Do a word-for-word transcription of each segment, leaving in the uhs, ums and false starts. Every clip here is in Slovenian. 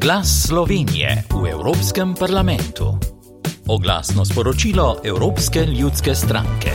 Glas Slovenije v Evropskem parlamentu. Oglasno sporočilo Evropske ljudske stranke.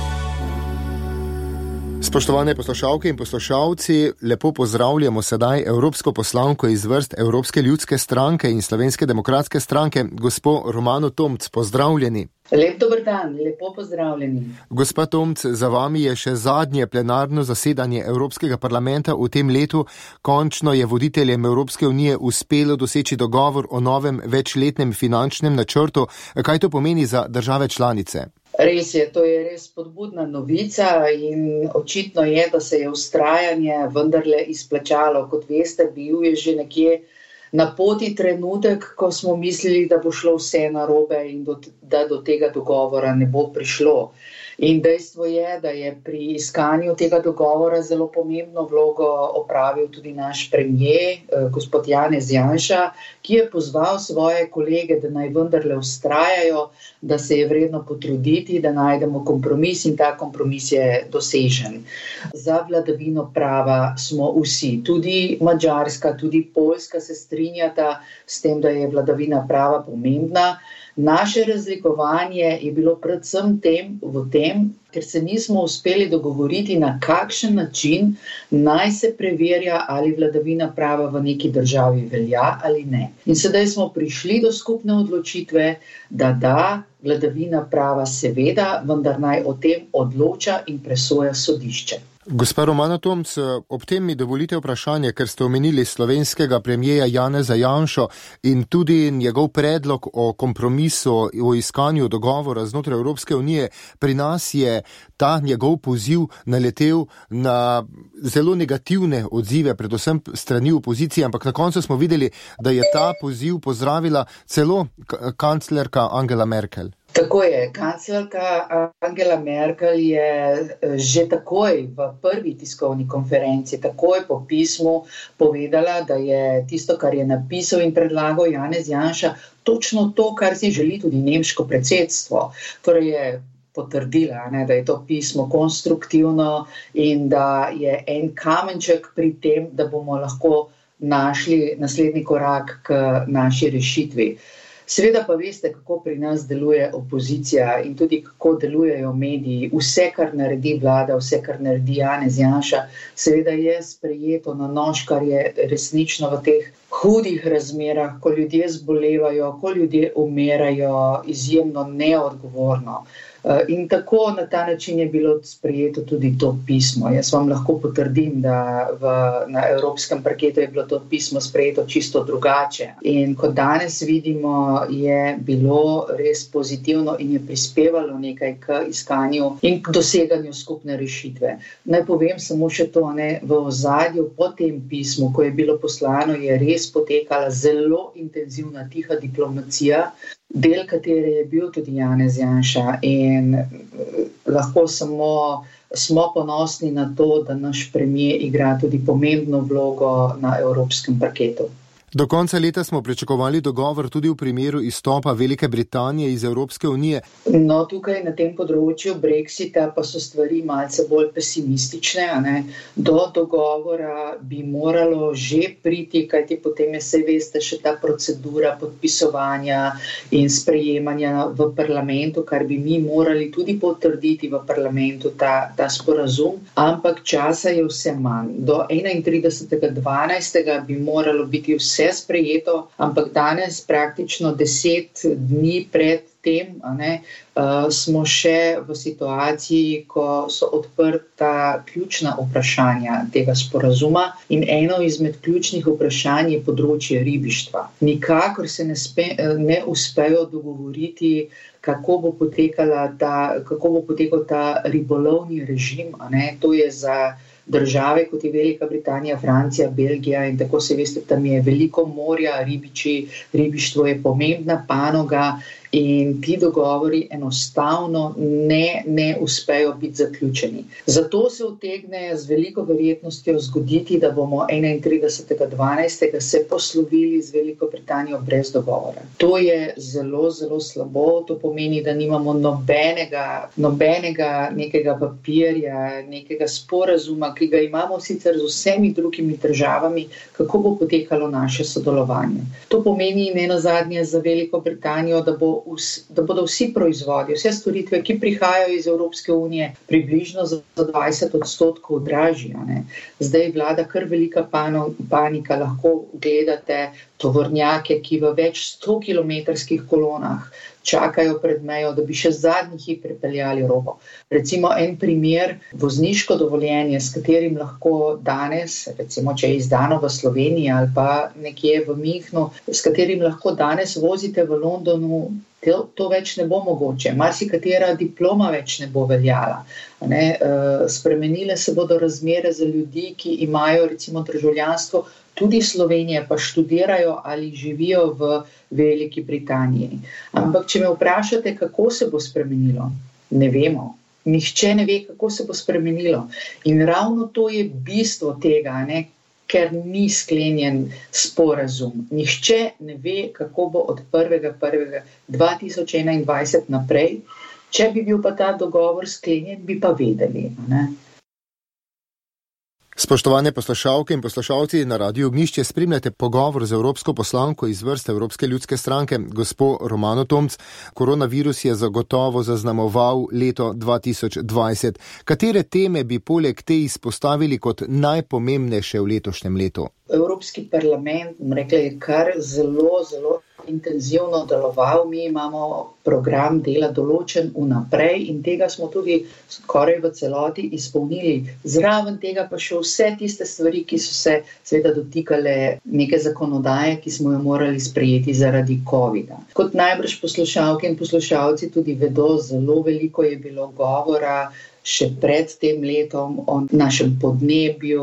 Spoštovane poslušalke in poslušalci, lepo pozdravljamo sedaj evropsko poslanko iz vrst Evropske ljudske stranke in Slovenske demokratske stranke, gospo Romano Tomc. Pozdravljeni. Lep dober dan, lepo pozdravljeni. Gospa Tomc, za vami je še zadnje plenarno zasedanje Evropskega parlamenta v tem letu. Končno je voditeljem Evropske unije uspelo doseči dogovor o novem večletnem finančnem načrtu. Kaj to pomeni za države članice? Res je, to je res spodbudna novica in očitno je, da se je vztrajanje vendarle izplačalo. Kot veste, bil je že nekje na poti trenutek, ko smo mislili, da bo šlo vse narobe in do, da do tega dogovora ne bo prišlo. In dejstvo je, da je pri iskanju tega dogovora zelo pomembno vlogo opravil tudi naš premier, gospod Janez Janša, ki je pozval svoje kolege, da naj vendarle vztrajajo, da se je vredno potruditi, da najdemo kompromis in ta kompromis je dosežen. Za vladavino prava smo vsi, tudi Madžarska, tudi Poljska se strinjata s tem, da je vladavina prava pomembna. Naše razlikovanje je bilo predvsem tem, v tem, ker se nismo uspeli dogovoriti, na kakšen način naj se preverja, ali vladavina prava v neki državi velja ali ne. In sedaj smo prišli do skupne odločitve, da da, vladavina prava seveda, vendar naj o tem odloča in presoja sodišče. Gospa Romana Tomc, ob tem mi dovolite vprašanje, ker ste omenili slovenskega premijeja Janeza Janšo in tudi njegov predlog o kompromisu, o iskanju dogovora znotraj Evropske unije. Pri nas je ta njegov poziv naletel na zelo negativne odzive, predvsem strani opozicije, ampak na koncu smo videli, da je ta poziv pozdravila celo kanclerka Angela Merkel. Tako je, kanclerka Angela Merkel je že takoj v prvi tiskovni konferenci, takoj po pismu povedala, da je tisto, kar je napisal in predlagal Janez Janša, točno to, kar si želi tudi nemško predsedstvo. Torej je potrdila, ne, da je to pismo konstruktivno in da je en kamenček pri tem, da bomo lahko našli naslednji korak k naši rešitvi. Seveda pa veste, kako pri nas deluje opozicija in tudi kako delujejo mediji. Vse, kar naredi vlada, vse, kar naredi Janez Janša, seveda je sprejeto na nož, kar je resnično v teh hudih razmerah, ko ljudje zbolevajo, ko ljudje umirajo, izjemno neodgovorno. In tako na ta način je bilo sprejeto tudi to pismo. Jaz vam lahko potrdim, da v, na evropskem parketu je bilo to pismo sprejeto čisto drugače. In kot danes vidimo, je bilo res pozitivno in je prispevalo nekaj k iskanju in k doseganju skupne rešitve. Naj povem samo še to, ne, v ozadju po tem pismu, ko je bilo poslano, je res potekala zelo intenzivna tiha diplomacija, del katere je bil tudi Janez Janša in lahko samo smo ponosni na to, da naš premier igra tudi pomembno vlogo na evropskem parketu. Do konca leta smo pričakovali dogovor tudi v primeru izstopa Velike Britanije iz Evropske unije. No, tukaj na tem področju Brexita pa so stvari malce bolj pesimistične. Ne? Do dogovora bi moralo že priti, kajti potem je, saj veste, še ta procedura podpisovanja in sprejemanja v parlamentu, kar bi mi morali tudi potrditi v parlamentu ta, ta sporazum, ampak časa je vse manj. Do enaintridesetega dvanajstega bi moralo biti vse sprejeto, ampak danes praktično deset dni pred tem a ne, uh, smo še v situaciji, ko so odprta ključna vprašanja tega sporazuma in eno izmed ključnih vprašanj je področje ribištva. Nikakor se ne, spe, ne uspejo dogovoriti, kako bo potekala ta, kako bo potekal ta ribolovni režim, a ne, to je za države, kot je Velika Britanija, Francija, Belgija in tako se veste, tam je veliko morja, ribiči, ribištvo je pomembna panoga in ti dogovori enostavno ne, ne uspejo biti zaključeni. Zato se utegne z veliko verjetnostjo zgoditi, da bomo enaintridesetega dvanajstega se poslovili z Veliko Britanijo brez dogovora. To je zelo, zelo slabo, to pomeni, da nimamo nobenega, nobenega nekega papirja, nekega sporazuma, ki ga imamo sicer z vsemi drugimi državami, kako bo potekalo naše sodelovanje. To pomeni nenazadnje za Veliko Britanijo, da, bo vs, da bodo vsi proizvodi, vse storitve, ki prihajajo iz Evropske unije, približno za dvajset odstotkov dražji. Zdaj vlada kar velika pano, panika, lahko gledate tovornjake, ki v več sto kilometrskih kolonah čakajo pred mejo, da bi še zadnji hip pripeljali robo. Recimo en primer, vozniško dovoljenje, s katerim lahko danes, recimo če je izdano v Sloveniji ali pa nekje v Münchnu, s katerim lahko danes vozite v Londonu, to, to več ne bo mogoče. Marsikatera diploma več ne bo veljala. Ne? Spremenile se bodo razmere za ljudi, ki imajo recimo državljanstvo tudi Slovenije, pa študirajo ali živijo v Veliki Britaniji. Ampak, če me vprašate, kako se bo spremenilo, ne vemo. Nihče ne ve, kako se bo spremenilo. In ravno to je bistvo tega, ne? Ker ni sklenjen sporazum. Nihče ne ve, kako bo od prvega prvega dva tisoč enaindvajset naprej. Če bi bil pa ta dogovor sklenjen, bi pa vedeli, ne? Spoštovane poslušalke in poslušalci, na Radiu Ognjišče spremljate pogovor z evropsko poslanko iz vrst Evropske ljudske stranke, gospo Romano Tomc. Koronavirus je zagotovo zaznamoval leto dva tisoč dvajset. Katere teme bi poleg te izpostavili kot najpomembnejše v letošnjem letu? Evropski parlament, rekla, je kar zelo, zelo intenzivno deloval. Mi imamo program dela določen vnaprej in tega smo tudi skoraj v celoti izpolnili. Zraven tega pa še vse tiste stvari, ki so se seveda dotikale neke zakonodaje, ki smo jo morali sprejeti zaradi covida. Kot najbrž poslušalke in poslušalci tudi vedo, zelo veliko je bilo govora še pred tem letom o našem podnebju,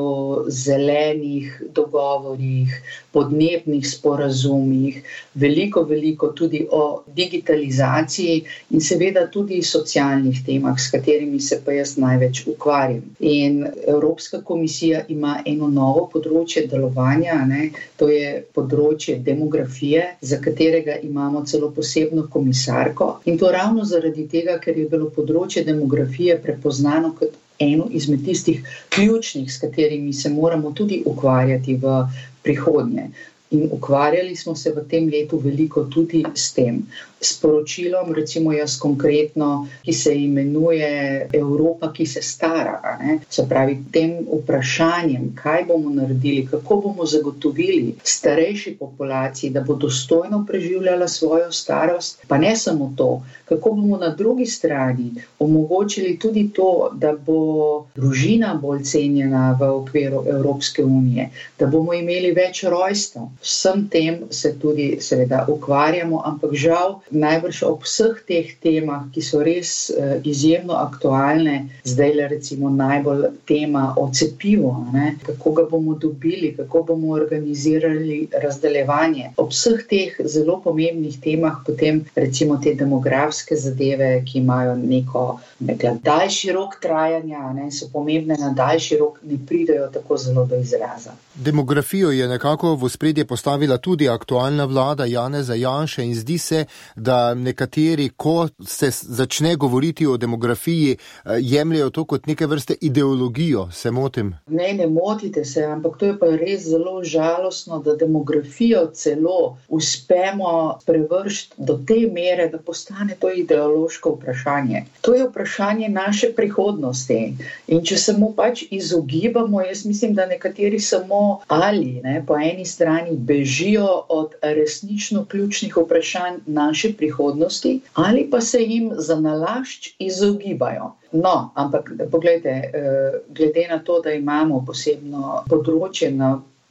zelenih dogovorih, podnebnih sporazumih, veliko, veliko tudi o digitalizaciji in seveda tudi socialnih temah, s katerimi se pa jaz največ ukvarjam. In Evropska komisija ima eno novo področje delovanja, ne? To je področje demografije, za katerega imamo celo posebno komisarko. In to ravno zaradi tega, ker je bilo področje demografije prepoznano kot eno izmed tistih ključnih, s katerimi se moramo tudi ukvarjati v prihodnje. In ukvarjali smo se v tem letu veliko tudi s tem sporočilom, recimo jaz konkretno, ki se imenuje Evropa, ki se stara. Ne? Se pravi, tem vprašanjem, kaj bomo naredili, kako bomo zagotovili starejši populaciji, da bo dostojno preživljala svojo starost, pa ne samo to, kako bomo na drugi strani omogočili tudi to, da bo družina bolj cenjena v okviru Evropske unije, da bomo imeli več rojstev. Vsem tem se tudi seveda ukvarjamo, ampak žal najbrž ob vseh teh temah, ki so res uh, izjemno aktualne, zdaj le recimo najbolj tema o cepivu, ne? Kako ga bomo dobili, kako bomo organizirali razdeljevanje. Ob vseh teh zelo pomembnih temah potem recimo te demografske zadeve, ki imajo neko nekaj daljši rok trajanja, ne? So pomembne na daljši rok, ne pridejo tako zelo do izraza. Demografijo je nekako v ospredje postavila tudi aktualna vlada Janeza Janše in zdi se, da nekateri, ko se začne govoriti o demografiji, jemljajo to kot neke vrste ideologijo. Se motim? Ne, ne motite se, ampak to je pa res zelo žalostno, da demografijo celo uspemo prevršiti do te mere, da postane to ideološko vprašanje. To je vprašanje naše prihodnosti. In če se mu pač izogibamo, jaz mislim, da nekateri samo ali ne, po eni strani bežijo od resnično ključnih vprašanj naše prihodnosti, ali pa se jim za nalašč izogibajo. No, ampak poglejte, glede na to, da imamo posebno področje na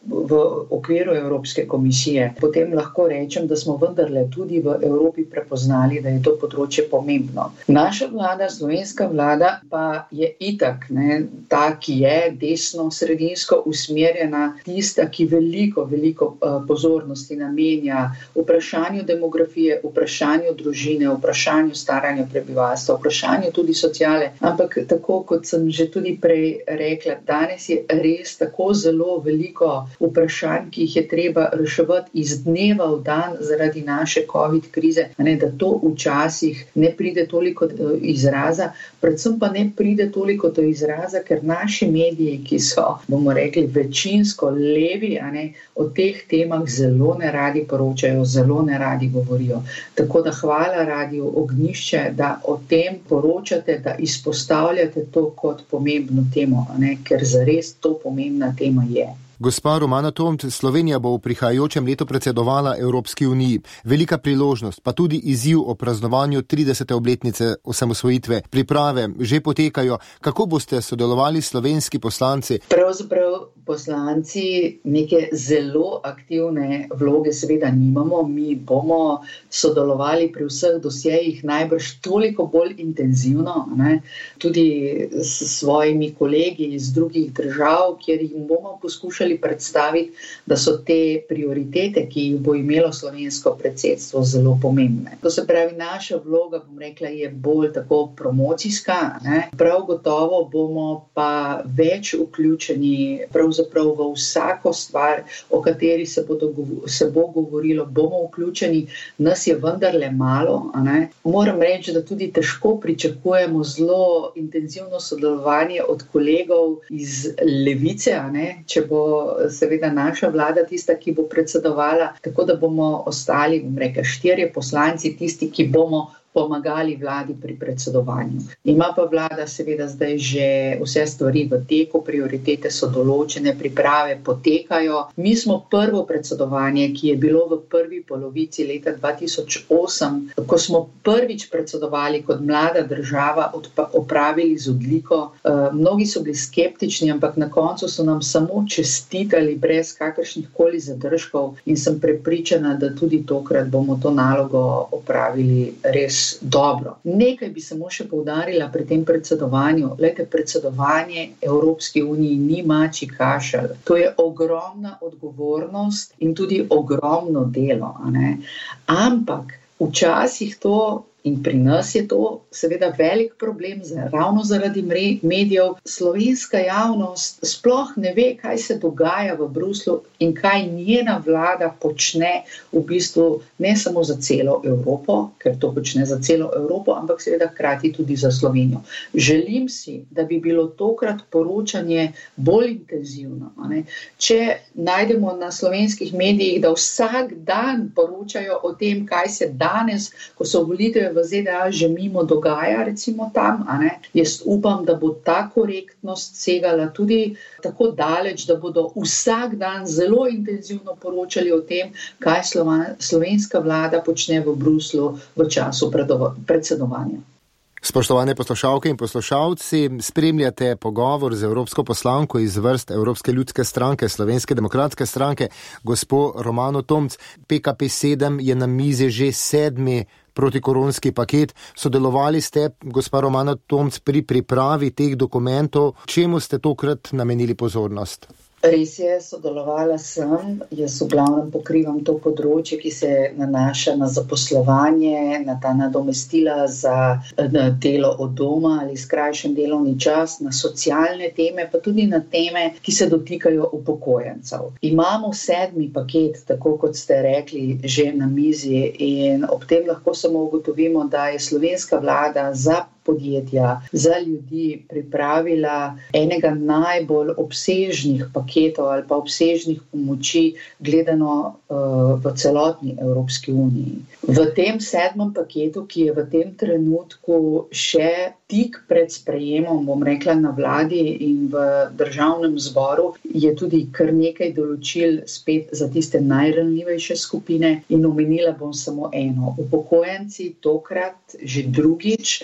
v okviru Evropske komisije, potem lahko rečem, da smo vendarle tudi v Evropi prepoznali, da je to področje pomembno. Naša vlada, slovenska vlada, pa je itak, ne, ta, ki je desno-sredinsko usmerjena, tista, ki veliko, veliko pozornosti namenja vprašanju demografije, vprašanju družine, vprašanju staranja prebivalstva, vprašanju tudi sociale. Ampak tako, kot sem že tudi prej rekla, danes je res tako zelo veliko vprašanj, ki jih je treba reševati iz dneva v dan zaradi naše covid krize, ne, da to včasih ne pride toliko do izraza, predvsem pa ne pride toliko do izraza, ker naši mediji, ki so, bomo rekli, večinsko levi, ne, o teh temah zelo neradi poročajo, zelo neradi govorijo. Tako da hvala Radiu Ognjišče, da o tem poročate, da izpostavljate to kot pomembno temo, ne, ker zares to pomembna tema je. Gospa Romana Tomc, Slovenija bo v prihajajočem letu predsedovala Evropski uniji. Velika priložnost, pa tudi izziv o praznovanju tridesete obletnice osamosvojitve. Priprave že potekajo. Kako boste sodelovali slovenski poslanci? Pravzaprav poslanci neke zelo aktivne vloge seveda nimamo. Mi bomo sodelovali pri vseh dosjejih najbrž toliko bolj intenzivno, ne? Tudi s svojimi kolegi iz drugih držav, kjer jim bomo poskušali predstaviti, da so te prioritete, ki jih bo imelo slovensko predsedstvo, zelo pomembne. To se pravi, naša vloga, bom rekla, je bolj tako promocijska, ne? Prav gotovo bomo pa več vključeni pravzaprav v vsako stvar, o kateri se bo, se bo govorilo, bomo vključeni, nas je vendarle malo, ne? Moram reči, da tudi težko pričakujemo zelo intenzivno sodelovanje od kolegov iz levice, ne? Če bo seveda naša vlada tista, ki bo predsedovala, tako da bomo ostali, bom rekla, štirje poslanci, tisti, ki bomo pomagali vladi pri predsedovanju. Ima pa vlada seveda zdaj že vse stvari v teku, prioritete so določene, priprave potekajo. Mi smo prvo predsedovanje, ki je bilo v prvi polovici leta dva tisoč osem, ko smo prvič predsedovali kot mlada država, opravili z odliko. Mnogi so bili skeptični, ampak na koncu so nam samo čestitali brez kakršnih koli zadržkov in sem prepričana, da tudi tokrat bomo to nalogo opravili res dobro. Nekaj bi samo še poudarila pri tem predsedovanju. Lejte, predsedovanje Evropski uniji ni mačji kašelj. To je ogromna odgovornost in tudi ogromno delo, a ne? Ampak včasih to, in pri nas je to seveda velik problem, ravno zaradi medijev, slovenska javnost sploh ne ve, kaj se dogaja v Bruslju in kaj njena vlada počne v bistvu ne samo za celo Evropo, ker to počne za celo Evropo, ampak seveda hkrati tudi za Slovenijo. Želim si, da bi bilo tokrat poročanje bolj intenzivno, a ne? Če najdemo na slovenskih medijih, da vsak dan poročajo o tem, kaj se danes, ko so volitve v Z D A že mimo dogaja, recimo tam, a ne? Jaz upam, da bo ta korektnost segala tudi tako daleč, da bodo vsak dan zelo intenzivno poročali o tem, kaj slovenska vlada počne v Bruslju v času predsedovanja. Spoštovane poslušalke in poslušalci, spremljate pogovor z evropsko poslanko iz vrst Evropske ljudske stranke, Slovenske demokratske stranke, gospo Romano Tomc. P K P sedem je na mizi že sedmi protikoronski paket. Sodelovali ste, gospa Romana Tomc, pri pripravi teh dokumentov. Čemu ste tokrat namenili pozornost? Res je, sodelovala sem. Jaz v glavnem pokrivam to področje, ki se nanaša na zaposlovanje, na ta nadomestila za delo od doma ali skrajšen delovni čas, na socialne teme, pa tudi na teme, ki se dotikajo upokojencev. Imamo sedmi paket, tako kot ste rekli, že na mizi in ob tem lahko samo ugotovimo, da je slovenska vlada za podjetja, za ljudi pripravila enega najbolj obsežnih paketov ali pa obsežnih pomoči gledano uh, v celotni Evropski uniji. V tem sedmem paketu, ki je v tem trenutku še tik pred sprejemom, bom rekla, na vladi in v državnem zboru, je tudi kar nekaj določil spet za tiste najranljivejše skupine in omenila bom samo eno. Upokojenci tokrat že drugič, tako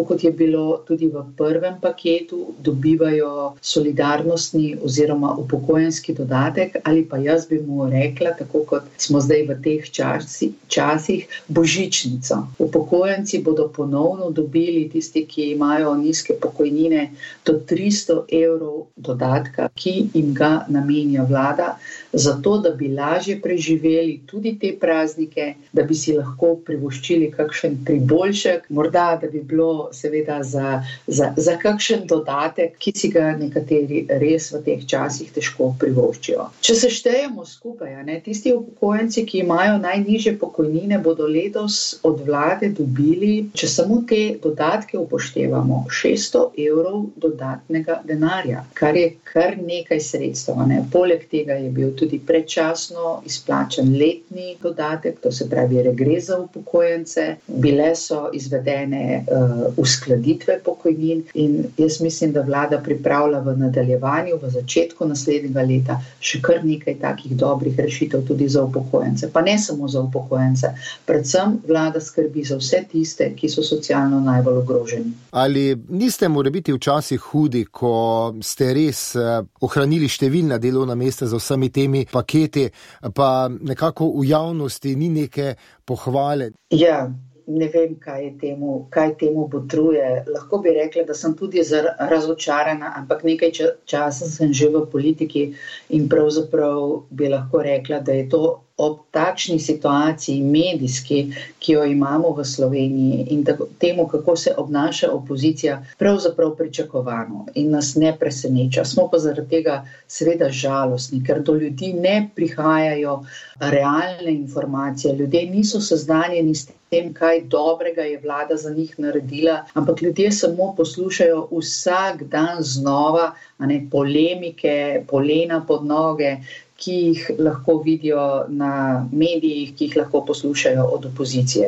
kot je bilo tudi v prvem paketu, dobivajo solidarnostni oziroma upokojenski dodatek, ali pa jaz bi mu rekla, tako kot smo zdaj v teh časi, časih, božičnico. Upokojenci bodo ponovno dobili, tisti, ki imajo nizke pokojnine, do tristo evrov dodatka, ki jim ga namenja vlada, zato da bi lažje preživeli tudi te praznike, da bi si lahko privoščili kakšen priboljšek, morda da bi bilo seveda za, za, za kakšen dodatek, ki si ga nekateri res v teh časih težko privoščijo. Če se štejemo skupaj, ne, tisti upokojenci, ki imajo najnižje pokojnine, bodo letos od vlade dobili, če samo te dodatke upoštevamo, šeststo evrov dodatnega denarja, kar je kar nekaj sredstev. Ne. Poleg tega je bil tudi predčasno izplačan letni dodatek, to se pravi regres za upokojence, bile so izvedene uh, uskladitve pokojnin in jaz mislim, da vlada pripravlja v nadaljevanju, v začetku naslednjega leta še kar nekaj takih dobrih rešitev tudi za upokojence. Pa ne samo za upokojence, predvsem vlada skrbi za vse tiste, ki so socialno najbolj ogroženi. Ali niste morebiti včasih hudi, ko ste res uh, ohranili številna delovna mesta za vsemi temi paketi, pa nekako v javnosti ni neke pohvale? Ja, ne vem, kaj je temu, kaj temu botruje. Lahko bi rekla, da sem tudi razočarana, ampak nekaj časa sem že v politiki in pravzaprav bi lahko rekla, da je to ob takšni situaciji medijski, ki jo imamo v Sloveniji in temu, kako se obnaša opozicija, pravzaprav pričakovano in nas ne preseneča. Smo pa zaradi tega seveda žalostni, ker do ljudi ne prihajajo realne informacije. Ljudje niso seznanjeni s tem, kaj dobrega je vlada za njih naredila, ampak ljudje samo poslušajo vsak dan znova, a ne, polemike, polena pod noge, ki jih lahko vidijo na medijih, ki jih lahko poslušajo od opozicije.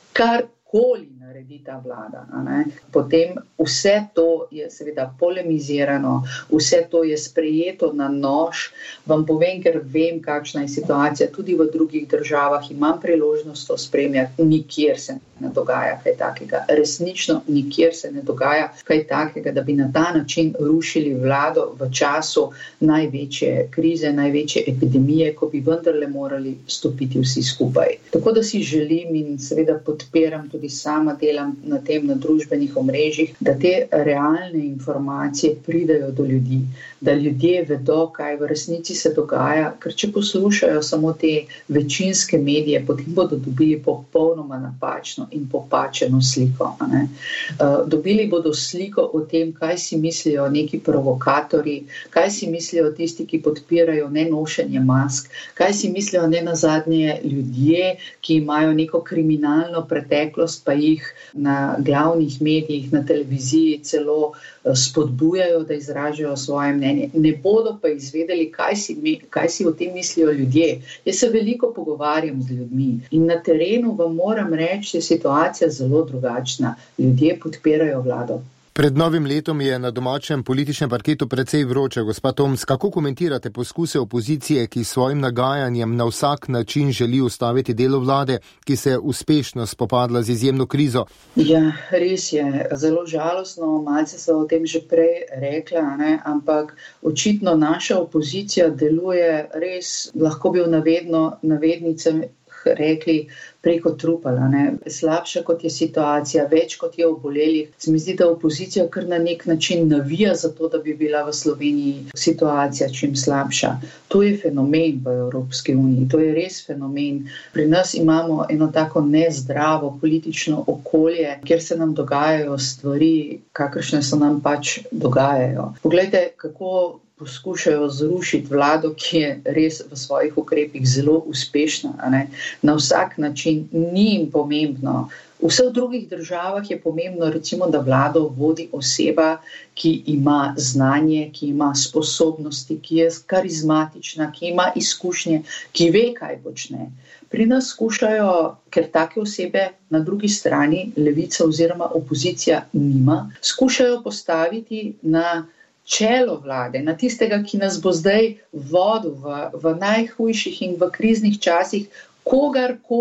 Karkoli naredi ta vlada, a ne? Potem vse to je seveda polemizirano, vse to je sprejeto na nož. Vam povem, ker vem, kakšna je situacija tudi v drugih državah, imam priložnost to spremljati, nikjer se ne dogaja kaj takega. Resnično nikjer se ne dogaja kaj takega, da bi na ta način rušili vlado v času največje krize, največje epidemije, ko bi vendarle morali stopiti vsi skupaj. Tako da si želim in seveda podpiram, tudi sama delam na tem na družbenih omrežjih, da te realne informacije pridajo do ljudi, da ljudje vedo, kaj v resnici se dogaja, ker če poslušajo samo te večinske medije, potem bodo dobili popolnoma napačno in popačeno sliko. A ne? Uh, dobili bodo sliko o tem, kaj si mislijo neki provokatorji, kaj si mislijo tisti, ki podpirajo nenošenje mask, kaj si mislijo ne nazadnje ljudje, ki imajo neko kriminalno preteklost, pa jih na glavnih medijih, na televiziji celo spodbujajo, da izražajo svoje mnenje. Ne bodo pa izvedeli, kaj si, kaj si o tem mislijo ljudje. Jaz se veliko pogovarjam z ljudmi in na terenu vam moram reči, da je situacija zelo drugačna. Ljudje podpirajo vlado. Pred novim letom je na domačem političnem parketu precej vroče. Gospa Toms, kako komentirate poskuse opozicije, ki svojim nagajanjem na vsak način želi ustaviti delo vlade, ki se uspešno spopadla z izjemno krizo? Ja, res je. Zelo žalostno, malce so o tem že prej rekla, ne? Ampak očitno naša opozicija deluje res, lahko bi v navedno, navednicem rekli, preko trupala, ne. Slabša kot je situacija, več kot je obolelih. Se mi zdi, da opozicija kar na nek način navija za to, da bi bila v Sloveniji situacija čim slabša. To je fenomen v Evropski uniji, to je res fenomen. Pri nas imamo eno tako nezdravo politično okolje, kjer se nam dogajajo stvari, kakršne se nam pač dogajajo. Poglejte, kako poskušajo zrušiti vlado, ki je res v svojih ukrepih zelo uspešna, a ne? Na vsak način ni jim pomembno. V vseh drugih državah je pomembno, recimo, da vlado vodi oseba, ki ima znanje, ki ima sposobnosti, ki je karizmatična, ki ima izkušnje, ki ve, kaj počne. Pri nas skušajo, ker take osebe na drugi strani levica oziroma opozicija nima, skušajo postaviti na čelo vlade, na tistega, ki nas bo zdaj vodil v, v najhujših in v kriznih časih, kogarkoli.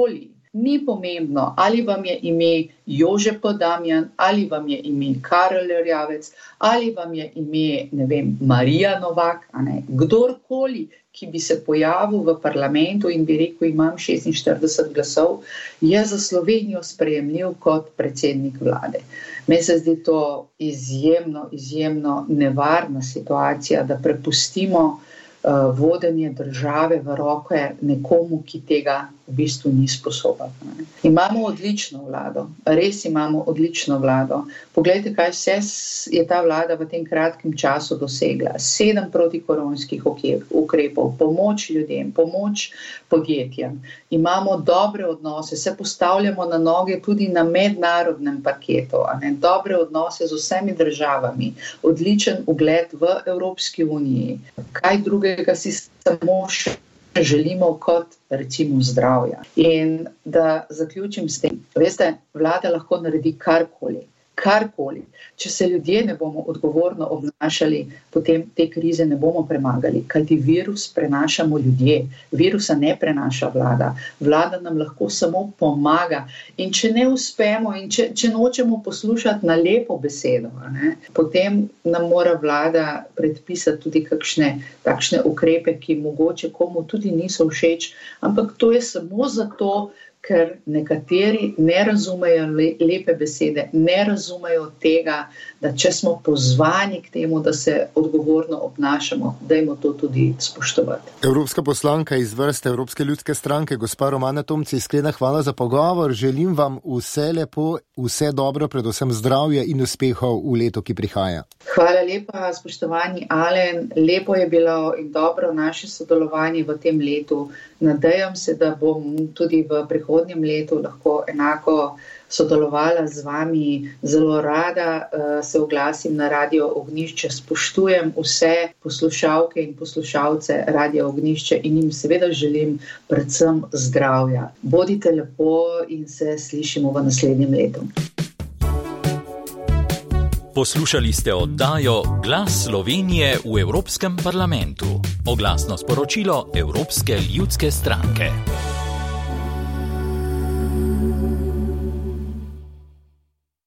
Ni pomembno, ali vam je ime Jože Podamjan, ali vam je ime Karel Erjavec, ali vam je ime, ne vem, Marija Novak, a ne, kdorkoli, ki bi se pojavil v parlamentu in bi rekel, imam šestinštirideset glasov, je za Slovenijo sprejemljiv kot predsednik vlade. Meni se zdi to izjemno, izjemno nevarna situacija, da prepustimo uh, vodenje države v roke nekomu, ki tega v bistvu ni sposoben. Ne. Imamo odlično vlado, res imamo odlično vlado. Poglejte, kaj vse je ta vlada v tem kratkem času dosegla. Sedem protikoronskih ukrepov, pomoč ljudem, pomoč podjetjem. Imamo dobre odnose, se postavljamo na noge tudi na mednarodnem parketu, a ne, dobre odnose z vsemi državami, odličen ugled v Evropski uniji. Kaj drugega si samo še želimo kot recimo zdravja. In da zaključim s tem, veste, vlada lahko naredi karkoli, karkoli. Če se ljudje ne bomo odgovorno obnašali, potem te krize ne bomo premagali, kajti virus prenašamo ljudje, virusa ne prenaša vlada. Vlada nam lahko samo pomaga in če ne uspemo in če, če nočemo poslušati na lepo besedo, ne, potem nam mora vlada predpisati tudi kakšne takšne ukrepe, ki mogoče komu tudi niso všeč, ampak to je samo zato, ker nekateri ne razumejo lepe besede, ne razumejo tega, da če smo pozvani k temu, da se odgovorno obnašamo, dajmo to tudi spoštovati. Evropska poslanka iz vrste Evropske ljudske stranke, gospa Romana Tomc, iskrena hvala za pogovor. Želim vam vse lepo, vse dobro, predvsem zdravje in uspehov v letu, ki prihaja. Hvala lepa, spoštovani Alen. Lepo je bilo in dobro naše sodelovanje v tem letu. Nadejam se, da bom tudi v prihodnjem letu lahko enako sodelovala z vami. Zelo rada uh, se oglasim na Radio Ognjišče. Spoštujem vse poslušalke in poslušalce Radio Ognjišče in jim seveda želim predvsem zdravja. Bodite lepo in se slišimo v naslednjem letu. Poslušali ste oddajo Glas Slovenije v Evropskem parlamentu. Oglasno sporočilo Evropske ljudske stranke.